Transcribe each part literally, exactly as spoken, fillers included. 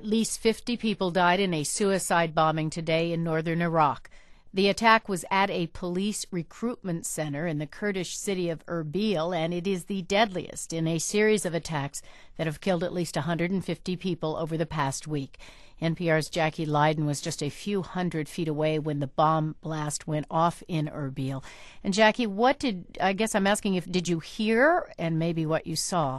At least fifty people died in a suicide bombing today in northern Iraq. The attack was at a police recruitment center in the Kurdish city of Erbil, and it is the deadliest in a series of attacks that have killed at least one hundred fifty people over the past week. N P R's Jackie Leiden was just a few hundred feet away when the bomb blast went off in Erbil. And Jackie, what did, I guess I'm asking if, did you hear and maybe what you saw?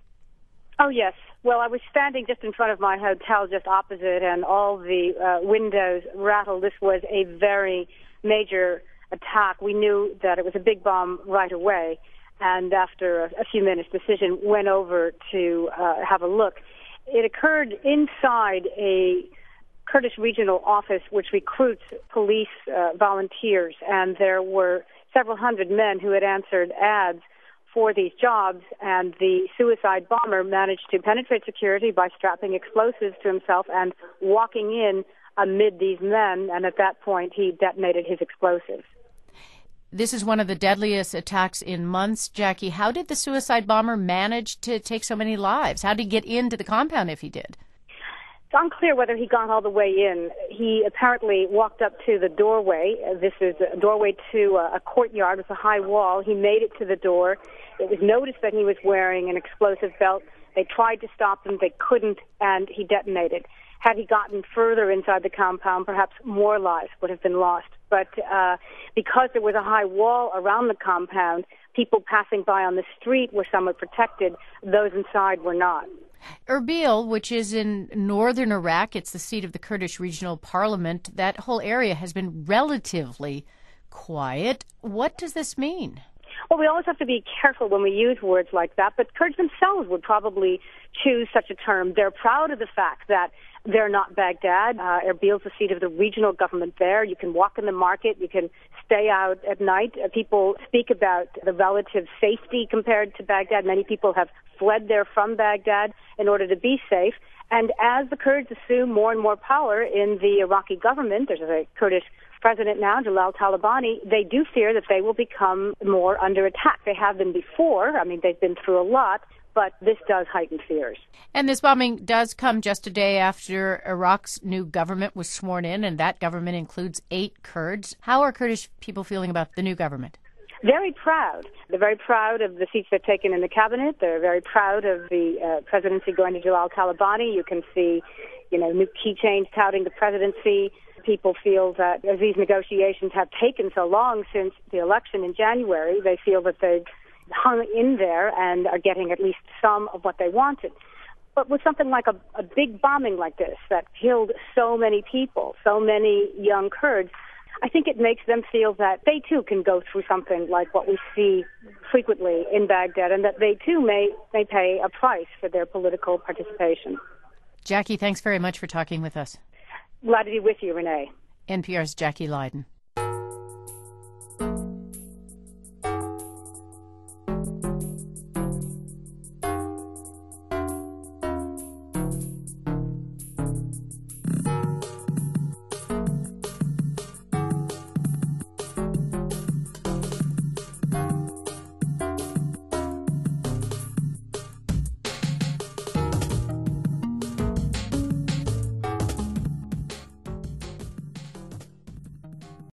Oh, yes. Well, I was standing just in front of my hotel just opposite, and all the uh, windows rattled. This was a very major attack. We knew that it was a big bomb right away, and after a, a few minutes, decision went over to uh, have a look. It occurred inside a Kurdish regional office which recruits police uh, volunteers, and there were several hundred men who had answered ads for these jobs, and the suicide bomber managed to penetrate security by strapping explosives to himself and walking in amid these men, and at that point he detonated his explosives. This is one of the deadliest attacks in months. Jackie, how did the suicide bomber manage to take so many lives? How did he get into the compound if he did? It's unclear whether he got all the way in. He apparently walked up to the doorway. This is a doorway to a courtyard with a high wall. He made it to the door. It was noticed that he was wearing an explosive belt. They tried to stop him. They couldn't, and he detonated. Had he gotten further inside the compound, perhaps more lives would have been lost. But uh, because there was a high wall around the compound, people passing by on the street were somewhat protected. Those inside were not. Erbil, which is in northern Iraq, it's the seat of the Kurdish regional parliament. That whole area has been relatively quiet. What does this mean? Well, we always have to be careful when we use words like that, but Kurds themselves would probably choose such a term. They're proud of the fact that they're not Baghdad. Uh, Erbil's the seat of the regional government there. You can walk in the market. You can stay out at night. Uh, people speak about the relative safety compared to Baghdad. Many people have fled there from Baghdad in order to be safe. And as the Kurds assume more and more power in the Iraqi government, there's a Kurdish president now, Jalal Talabani, they do fear that they will become more under attack. They have been before. I mean, they've been through a lot, but this does heighten fears. And this bombing does come just a day after Iraq's new government was sworn in, and that government includes eight Kurds. How are Kurdish people feeling about the new government? Very proud. They're very proud of the seats they've taken in the cabinet. They're very proud of the uh, presidency going to Jalal Talabani. You can see, you know, new key change touting the presidency. People feel that as these negotiations have taken so long since the election in January, they feel that they've hung in there and are getting at least some of what they wanted. But with something like a, a big bombing like this that killed so many people, so many young Kurds, I think it makes them feel that they too can go through something like what we see frequently in Baghdad, and that they too may, may pay a price for their political participation. Jackie, thanks very much for talking with us. Glad to be with you, Renee. N P R's Jackie Leiden.